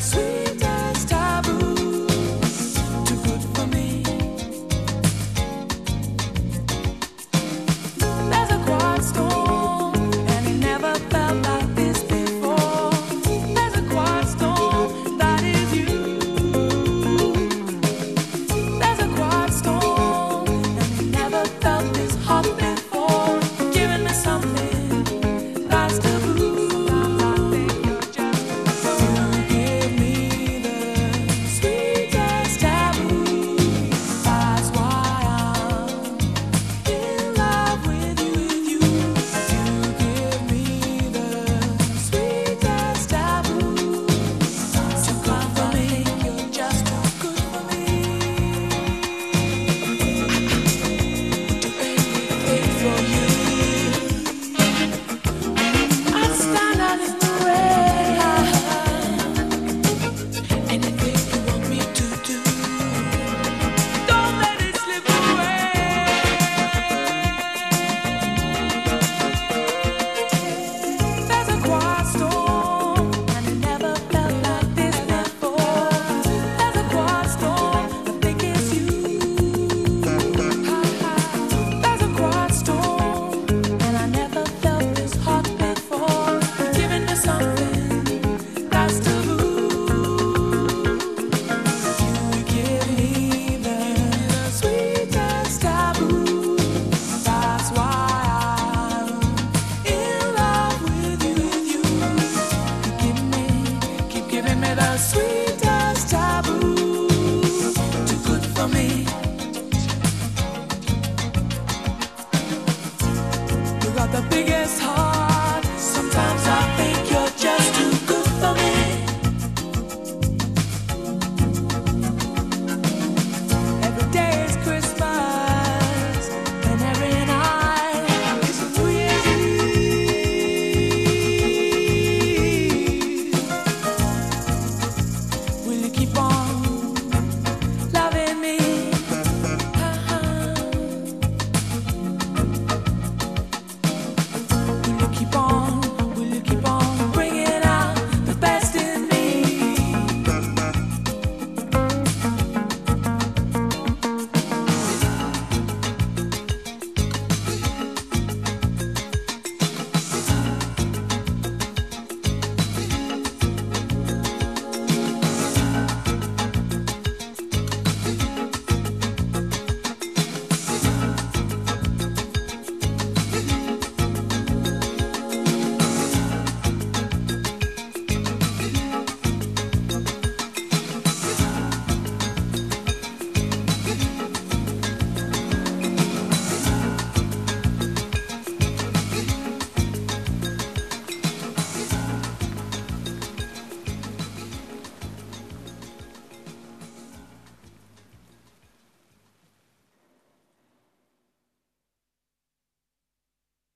sweetest taboo, too good for me. There's a quiet storm, and it never felt like this before. There's a quiet storm, that is you. There's a quiet storm, and it never felt this hot before. Giving me something that's taboo. The sweetest taboo, too good for me. You got the biggest heart. Sometimes I think you're just too good for me. Every day is Christmas, and every night is New Year's Eve. Will you keep on